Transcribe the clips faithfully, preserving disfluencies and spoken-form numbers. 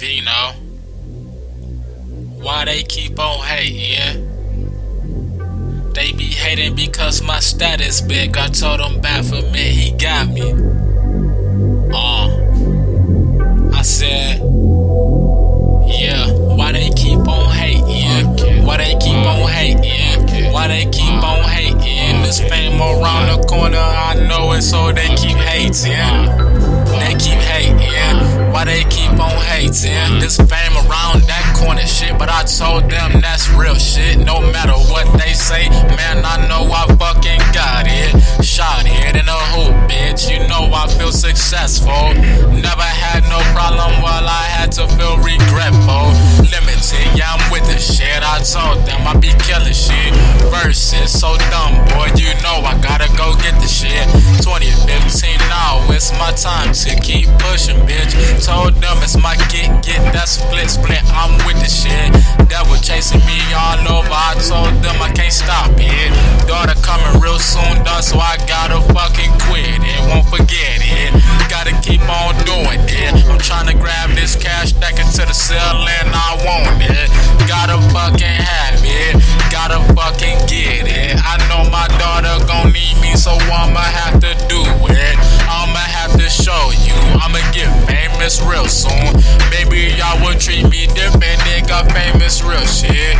Vino. Why they keep on hating? They be hating because my status big. I told them Baphomet, he got me. Uh, I said, yeah, why they keep on hating? Why they keep on hating? Why they keep on hating? This fame around the corner, I know it, so they keep hating. They keep hating. Why they keep on hating? This fame around that corner shit, but I told them that's real shit. No matter what they say, man, I know I fucking got it. Shot it in a hoop, bitch. You know I feel successful. Never had no problem while I had to feel regretful. Limited, yeah, I'm with the shit. I told them I be killing shit. Verses so dumb, boy. You know I gotta go get the shit. twenty fifteen now, it's my time to keep pushing, bitch. Told them it's my get, get that split, split. I'm with the shit. Devil chasing me all over. I told them I can't stop it. Daughter coming real soon, done, so I gotta fucking quit it. Won't forget it. Gotta keep on doing it. I'm trying to grab this cash, stack it to the ceiling. I want it. Gotta fucking have it. Gotta fucking get it. I know my daughter gon' need me, so I'ma have to do it. I'ma have to show you. I'ma get famous real soon. Maybe y'all will treat me different. They got famous real shit.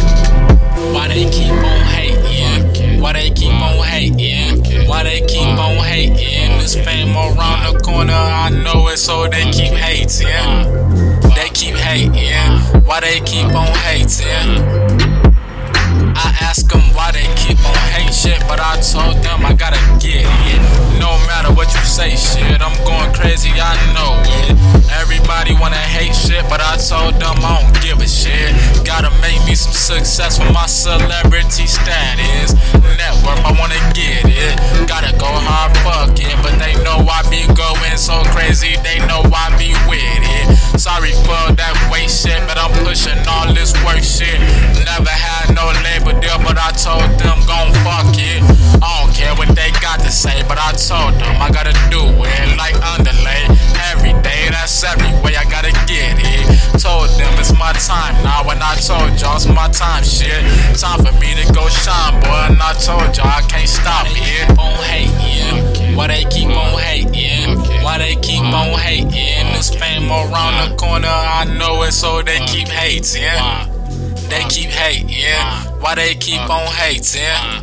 Why they keep on hating? Why they keep on hating? Why they keep on hating? This fame around the corner, I know it, so they keep hating. They keep hating. Why they keep on hating? I ask them why they keep on hating shit, but I told them I gotta get it. No matter what you say, shit, I'm going crazy, I know it. Everybody wanna hate shit, but I told them I don't give a shit. Gotta make me some success with my celebrity status. Network, I wanna get it. Gotta go hard, fuck it, but they know I be going so crazy, they know I be with it. Sorry for that waste shit, but I'm pushing all this work shit. Never had no label deal, but I told them gon' fuck it. I don't care what they got to say, but I told them I gotta do it like underlay. Every day, that's every way I gotta get it. Told them it's my time now, and I told y'all it's my time, shit. Time for me to go shine, boy, and I told y'all I can't stop it. On hating, why they keep on hating? Why they keep on hating? This fame around the corner, I know it, so they keep hating. They keep hating. Why they keep on hating?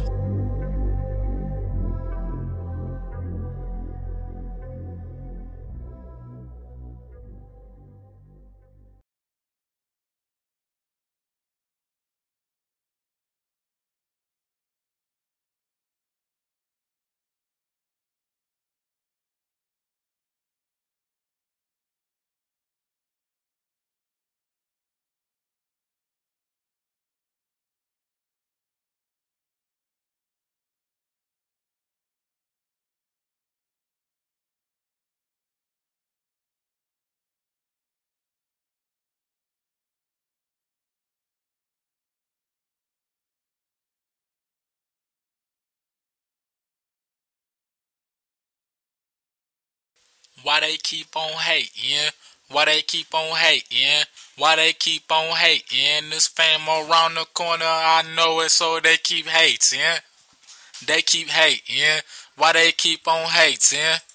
Why they keep on hating? Why they keep on hating? Why they keep on hating? This fame around the corner, I know it, so they keep hating. They keep hating. Why they keep on hating?